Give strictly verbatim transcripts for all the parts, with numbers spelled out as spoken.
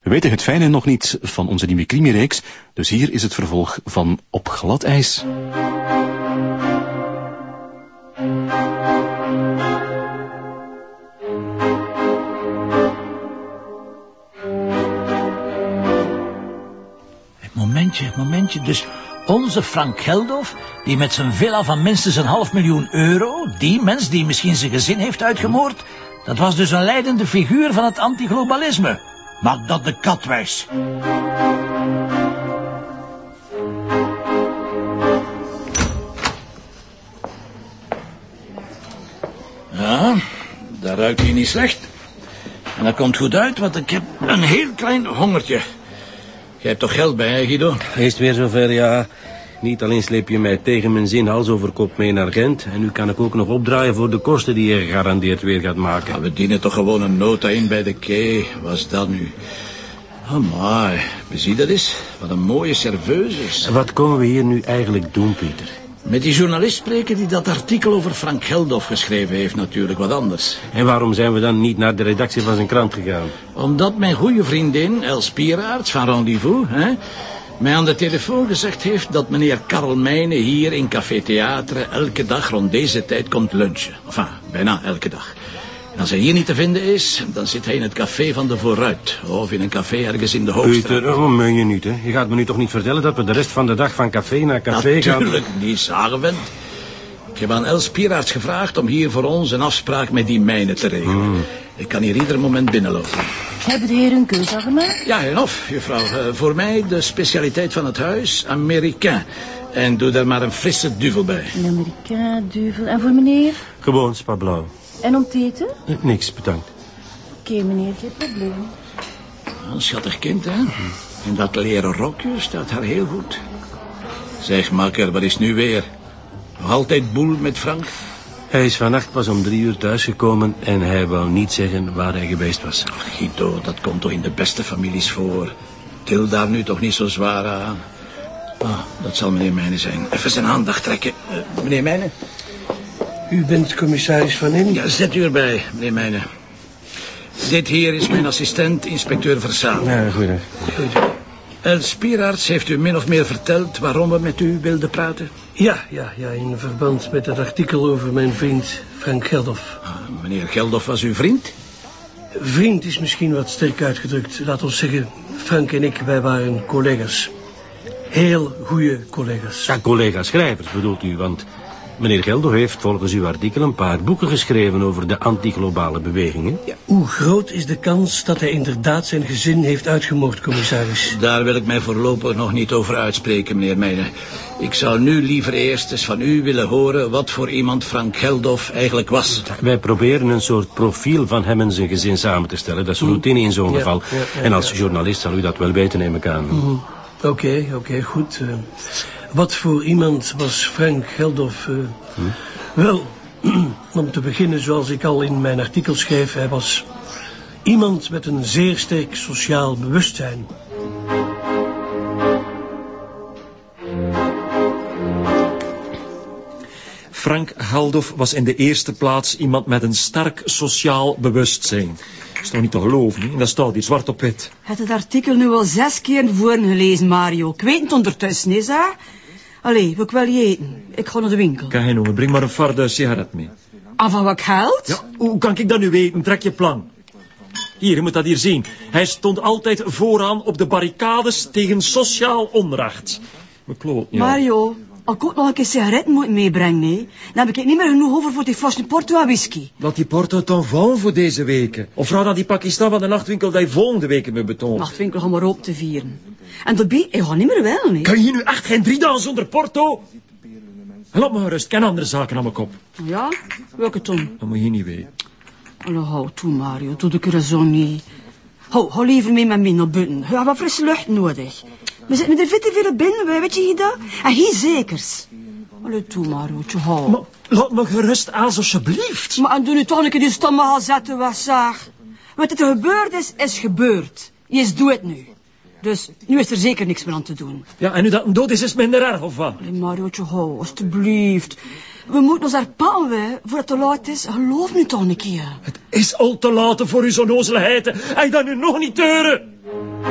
We weten het fijne nog niet van onze nieuwe crimireeks, dus hier is het vervolg van Op glad ijs. Momentje, momentje. Dus onze Frank Geldof, die met zijn villa van minstens een half miljoen euro, die mens die misschien zijn gezin heeft uitgemoord, dat was dus een leidende figuur van het antiglobalisme. Maak dat de kat wijs. Ja, dat ruikt hier niet slecht. En dat komt goed uit, want ik heb een heel klein hongertje. Jij hebt toch geld bij, hè, Guido? Is het weer zover, ja. Niet alleen sleep je mij tegen mijn zin hals over kop mee naar Gent, en nu kan ik ook nog opdraaien voor de kosten die je gegarandeerd weer gaat maken. Ja, we dienen toch gewoon een nota in bij de kei. Wat is dat nu? Oh, maar, bezie dat eens. Wat een mooie serveuse. Wat komen we hier nu eigenlijk doen, Pieter? Met die journalist spreken die dat artikel over Frank Geldof geschreven heeft, natuurlijk wat anders. En waarom zijn we dan niet naar de redactie van zijn krant gegaan? Omdat mijn goede vriendin, Els Pieraerts van Rendezvous, hè, mij aan de telefoon gezegd heeft dat meneer Karl Meijne hier in Café Theatre elke dag rond deze tijd komt lunchen. Enfin, bijna elke dag. En als hij hier niet te vinden is, dan zit hij in het café van de Vooruit. Of in een café ergens in de Hoofdstraat. Pieter, oh, meen je niet, hè? Je gaat me nu toch niet vertellen dat we de rest van de dag van café naar café Natuurlijk gaan? Natuurlijk niet, Zagenwend. Ik heb aan Els Pieraerts gevraagd om hier voor ons een afspraak met die Meijne te regelen. Hmm. Ik kan hier ieder moment binnenlopen. Hebben de heren een keuze al gemaakt? Ja, en of, juffrouw. Uh, voor mij de specialiteit van het huis, Amerikaan. En doe daar maar een frisse duvel bij. Een Amerikaan, duvel. En voor meneer? Gewoon spa blauw. En om te eten? Uh, niks, bedankt. Oké, okay, meneer, geen probleem. Een schattig kind, hè? En dat leren rokje staat haar heel goed. Zeg, makker, wat is nu weer? Nog altijd boel met Frank? Hij is vannacht pas om drie uur thuisgekomen en hij wou niet zeggen waar hij geweest was. Ach, Guido, dat komt toch in de beste families voor. Til daar nu toch niet zo zwaar aan. Oh, dat zal meneer Meijne zijn. Even zijn aandacht trekken. Uh, meneer Meijne? U bent commissaris Van In? Ja, zet u erbij, meneer Meijne. Dit hier is mijn assistent, inspecteur Versaal. Ja, goeiedag. Els Pieraerts heeft u min of meer verteld waarom we met u wilden praten? Ja, ja, ja, in verband met het artikel over mijn vriend Frank Geldof. Ah, meneer Geldof was uw vriend? Vriend is misschien wat sterk uitgedrukt. Laat ons zeggen, Frank en ik, wij waren collega's. Heel goede collega's. Ja, collega's schrijvers bedoelt u, want meneer Geldof heeft volgens uw artikel een paar boeken geschreven over de antiglobale bewegingen. Ja, hoe groot is de kans dat hij inderdaad zijn gezin heeft uitgemoord, commissaris? Daar wil ik mij voorlopig nog niet over uitspreken, meneer Meijne. Ik zou nu liever eerst eens van u willen horen wat voor iemand Frank Geldof eigenlijk was. Wij proberen een soort profiel van hem en zijn gezin samen te stellen. Dat is routine in zo'n ja, geval. Ja, ja, en als ja. journalist zal u dat wel weten, neem ik aan. Mm-hmm. Oké, okay, oké, okay, goed. Uh, wat voor iemand was Frank Geldof? Uh, hm? Wel, om te beginnen, zoals ik al in mijn artikel schreef, hij was iemand met een zeer sterk sociaal bewustzijn. Frank Geldof was in de eerste plaats iemand met een sterk sociaal bewustzijn. Dat is toch niet te geloven, hè? Dat staat hier zwart op wit. Je hebt het artikel nu al zes keer voorgelezen, Mario. Ik weet het ondertussen, is dat? Allee, wil ik wel eten. Ik ga naar de winkel. Kan geen jongen, breng maar een farde sigaret mee. En van wat geld? Ja, hoe kan ik dat nu weten? Trek je plan. Hier, je moet dat hier zien. Hij stond altijd vooraan op de barricades tegen sociaal onrecht. Me kloot, ja. Mario, als ik ook nog een keer sigaretten moet meebrengen, nee, dan heb ik niet meer genoeg over voor die flesje porto en whisky. Laat die porto dan vol voor deze weken. Of vraag aan die Pakistan van de nachtwinkel dat je volgende week me betoont. Nachtwinkel gaan maar op te vieren. En daarbij, ik ga niet meer wel, nee. Kan je nu echt geen drie dagen zonder porto? Laat me rust, ik ken andere zaken aan mijn kop. Ja? Welke dan? Dat moet je niet weten. Allee, hou toe, Mario, doe de corazon niet. Hou, hou liever mee met mij naar buiten. We hebben wat frisse lucht nodig. We zitten er veel te veel binnen, weet je dat? En hier zekers. Allee, toe, Mario, hou. Maar laat me gerust aan, alsjeblieft. Maar en doe nu toch een keer die stomme gaan zetten, wat zeg. Wat er gebeurd is, is gebeurd. Yes, doe het nu. Dus nu is er zeker niks meer aan te doen. Ja, en nu dat een dood is, is het minder erg, of wat? Allee, Mario, hou, alsjeblieft. We moeten ons herpakken, hè, voordat het te laat is. Geloof nu toch een keer. Het is al te laat voor uw zo'n nozeligheid. En je dat nu nog niet teuren.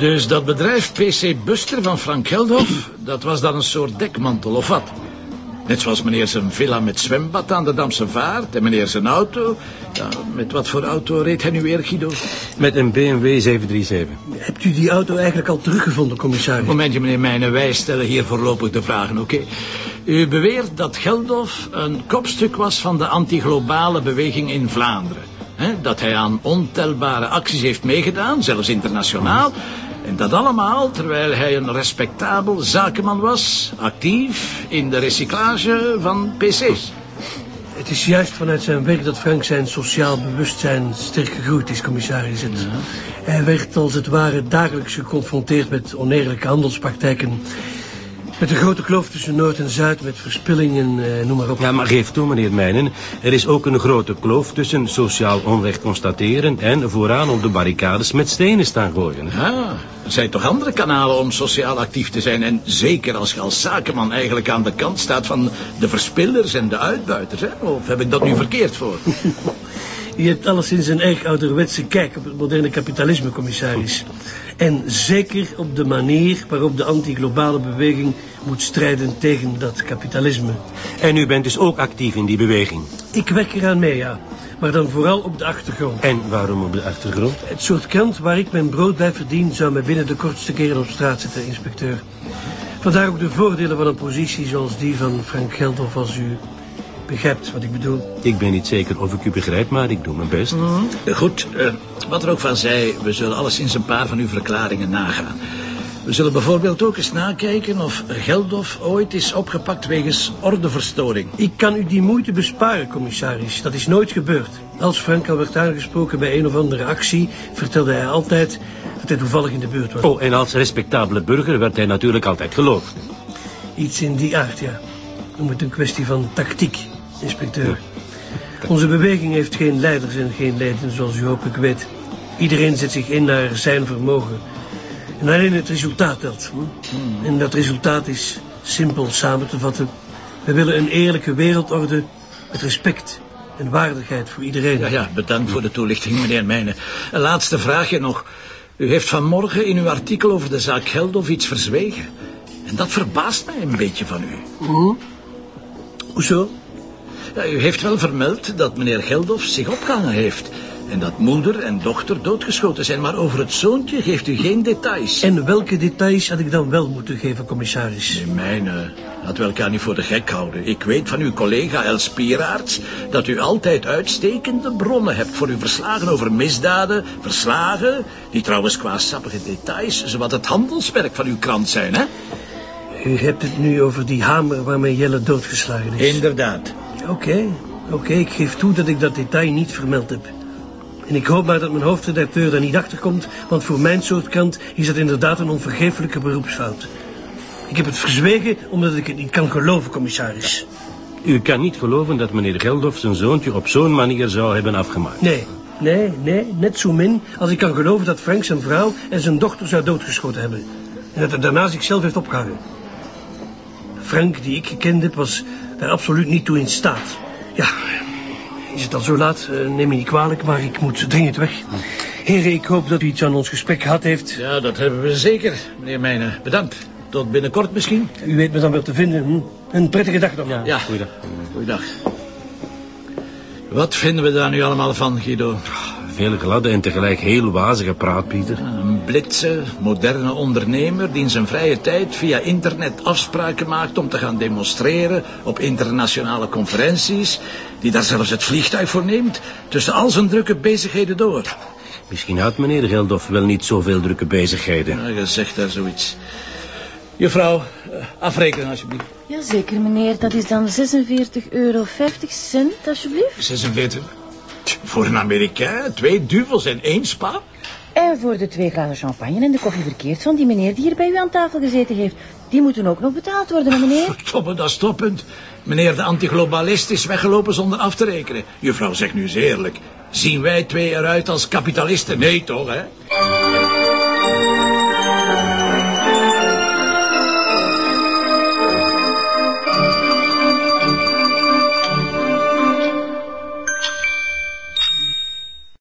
Dus dat bedrijf P C Buster van Frank Geldof, dat was dan een soort dekmantel, of wat? Net zoals meneer zijn villa met zwembad aan de Damse Vaart en meneer zijn auto. Ja, met wat voor auto reed hij nu weer, Guido? Met een B M W zeven drie zeven. Hebt u die auto eigenlijk al teruggevonden, commissaris? Momentje, meneer Mijnen, wij stellen hier voorlopig de vragen, oké? Okay? U beweert dat Geldof een kopstuk was van de antiglobale beweging in Vlaanderen. He, dat hij aan ontelbare acties heeft meegedaan, zelfs internationaal. En dat allemaal terwijl hij een respectabel zakenman was, actief in de recyclage van P C's. Het is juist vanuit zijn werk dat Frank zijn sociaal bewustzijn sterk gegroeid is, commissaris. Het, ja. Hij werd als het ware dagelijks geconfronteerd met oneerlijke handelspraktijken. Met een grote kloof tussen Noord en Zuid, met verspillingen, eh, noem maar op. Ja, maar geef toe, meneer Mijnen. Er is ook een grote kloof tussen sociaal onrecht constateren en vooraan op de barricades met stenen staan gooien. Ja, er zijn toch andere kanalen om sociaal actief te zijn. En zeker als je als zakenman eigenlijk aan de kant staat van de verspillers en de uitbuiters. Hè? Of heb ik dat nu verkeerd voor? Je hebt alleszins een erg ouderwetse kijk op het moderne kapitalisme, commissaris. En zeker op de manier waarop de anti-globale beweging moet strijden tegen dat kapitalisme. En u bent dus ook actief in die beweging? Ik werk eraan mee, ja. Maar dan vooral op de achtergrond. En waarom op de achtergrond? Het soort krant waar ik mijn brood bij verdien zou me binnen de kortste keren op straat zetten, inspecteur. Vandaar ook de voordelen van een positie zoals die van Frank Geldof, als u begrijpt wat ik bedoel. Ik ben niet zeker of ik u begrijp, maar ik doe mijn best. Mm, goed, uh, wat er ook van zij, we zullen alleszins een paar van uw verklaringen nagaan. We zullen bijvoorbeeld ook eens nakijken of Geldof ooit is opgepakt wegens ordeverstoring. Ik kan u die moeite besparen, commissaris. Dat is nooit gebeurd. Als Frank al werd aangesproken bij een of andere actie, vertelde hij altijd dat hij toevallig in de buurt was. Oh, en als respectabele burger werd hij natuurlijk altijd geloofd. Iets in die aard, ja. Noem het een kwestie van tactiek, inspecteur. Onze beweging heeft geen leiders en geen leden, zoals u hopelijk weet. Iedereen zet zich in naar zijn vermogen. En alleen het resultaat telt. Hm? En dat resultaat is simpel samen te vatten. We willen een eerlijke wereldorde met respect en waardigheid voor iedereen. Ja, ja, bedankt voor de toelichting, meneer Mijnen. Een laatste vraagje nog. U heeft vanmorgen in uw artikel over de zaak Geldof iets verzwegen. En dat verbaast mij een beetje van u. Hm? Hoezo? Ja, u heeft wel vermeld dat meneer Geldof zich opgehangen heeft. En dat moeder en dochter doodgeschoten zijn. Maar over het zoontje geeft u geen details. En welke details had ik dan wel moeten geven, commissaris? Nee, mijne. Laten we elkaar niet voor de gek houden. Ik weet van uw collega Els Pieraerts dat u altijd uitstekende bronnen hebt voor uw verslagen over misdaden. Verslagen die trouwens qua sappige details zowat het handelswerk van uw krant zijn, hè? U hebt het nu over die hamer waarmee Jelle doodgeslagen is. Inderdaad. Oké, okay, oké, okay, ik geef toe dat ik dat detail niet vermeld heb. En ik hoop maar dat mijn hoofdredacteur daar niet achter komt, want voor mijn soort krant is dat inderdaad een onvergeeflijke beroepsfout. Ik heb het verzwegen omdat ik het niet kan geloven, commissaris. U kan niet geloven dat meneer Geldof zijn zoontje op zo'n manier zou hebben afgemaakt? Nee, nee, nee, net zo min als ik kan geloven dat Frank zijn vrouw en zijn dochter zou doodgeschoten hebben. En dat hij daarna zichzelf heeft opgehangen. Frank, die ik gekend heb, was daar absoluut niet toe in staat. Ja, is het al zo laat? Uh, neem me niet kwalijk, maar ik moet dringend weg. Heren, ik hoop dat u iets aan ons gesprek gehad heeft. Ja, dat hebben we zeker, meneer Mijnen. Bedankt. Tot binnenkort misschien. U weet me dan wel te vinden. Hm? Een prettige dag dan. Ja, ja. Goeiedag. Goeiedag. Wat vinden we daar nu allemaal van, Guido? Veel gladde en tegelijk heel wazige praat, Pieter. Een blitse, moderne ondernemer die in zijn vrije tijd via internet afspraken maakt om te gaan demonstreren op internationale conferenties, die daar zelfs het vliegtuig voor neemt, tussen al zijn drukke bezigheden door. Misschien had meneer Geldof wel niet zoveel drukke bezigheden. Ja, je zegt daar zoiets. Juffrouw, afrekenen alsjeblieft. Jazeker, meneer. Dat is dan zesenveertig euro vijftig cent, alsjeblieft. zesenveertig? Voor een Amerikaan, twee duvels en één spa? En voor de twee glazen champagne en de koffie verkeerd van die meneer die hier bij u aan tafel gezeten heeft. Die moeten ook nog betaald worden, meneer. Stoppen, dat is stoppend. Meneer de antiglobalist is weggelopen zonder af te rekenen. Juffrouw, zeg nu eens eerlijk. Zien wij twee eruit als kapitalisten? Nee, toch, hè?